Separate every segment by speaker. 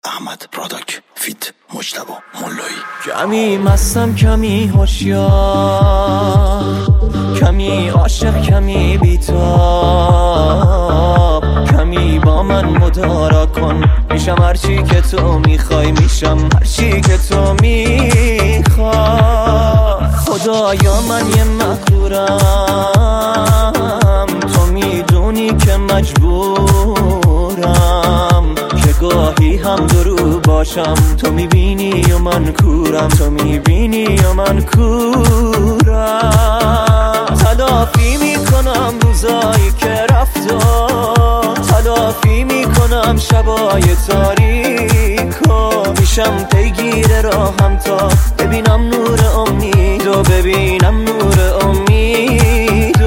Speaker 1: احمد پروداک فیت مجتبی مولایی.
Speaker 2: کمی مستم کمی هوشیار، کمی عاشق کمی بیتاب، کمی با من مدارا کن. میشم هرچی که تو میخوای، میشم هرچی که تو میخوای. خدایا من یه مغرورم، تو میدونی که مجبورم که گاهی هم درو باشم. تو میبینی و من کورم، تو میبینی و من کورم. تلافی میکنم روزایی که رفتا، تلافی میکنم شبای تاریکو. میشم پیگیر راهم تا ببینم نور امید و ببینم نور امید.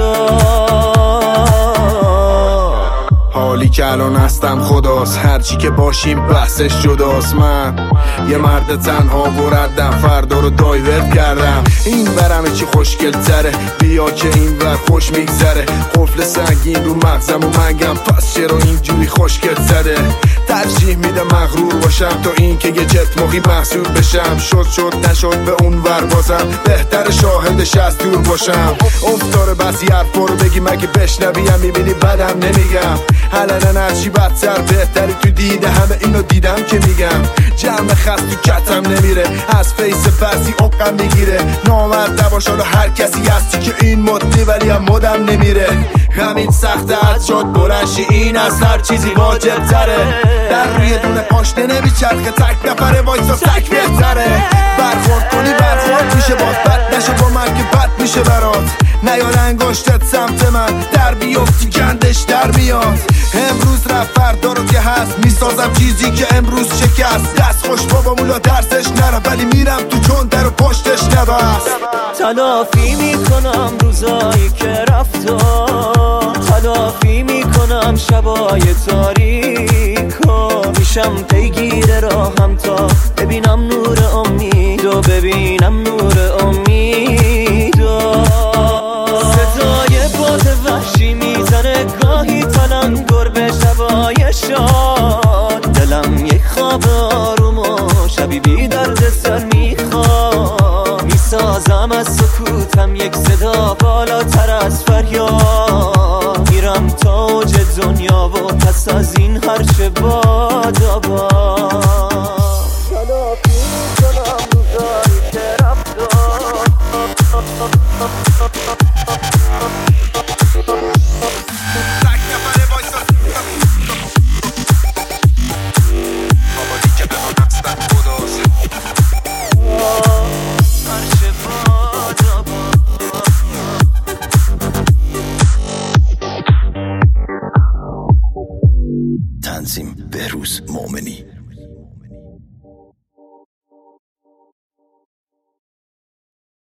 Speaker 3: حالی که الان هستم خداست، هرچی که باشیم بحثش جداست. من یه مرد تنها و ردم، فردا رو دایورت کردم. این برمه چی خوشگل تره، بیا که این ور خوش میگذره. قفل سنگین رو مغزم و منگم، پس چرا اینجوری خوشگل زده. ترجیح میده مغرور باشم تا این که یه جت مخی محسوب بشم. شد نشد به اون ور بازم، بهتر شاهدش از دور باشم. افتاره بعضی حرفا رو بگی مگه بشنویم، میبینی بدم نمیگم. حالا هرچی بدتر بهتری تو دیده همه اینو دیدم که میگم. جمع خست تو کتم نمیره، از فیس بعضی عقم میگیره. نامرد نباش حالا هر کسی هستی که این مدی ولی هم مدم نمیره. همین سخته از جاد برنشی، این از هر چیزی واجب تره. در روی دونه پاشته نمیچرخه، تک نفره وایسا تک بهتره. برخورد کنی برخورد میشه، باز بد نشه با من که بد میشه برات. نیار انگشتت سمت من، در بیفتی گندش در میاد. امروز رفت فردا رو که هست، میسازم چیزی که امروز شکست. دست خوش بابا مولا درسش نرم، ولی میرم تو چون در و پشتش نبست.
Speaker 2: تلافی میکنم روزایی که رفتا، تلافی میکنم شبای تاریکو. میشم پیگیر راهم تا ببینم نور امید و ببینم نور امید. صدای باد وحشی میزنه گاهی تلنگر به شبای شاد. دلم یک خواب آروم و شبی بی درد سر میخواد. میسازم از سکوتم یک صدا بالاتر از فریاد. میرم تا اوج دنیا و پس از این هرچه بادا باد. تلافی میکنم روزایی که رفتا.
Speaker 1: تنظیم بهروز مومنی.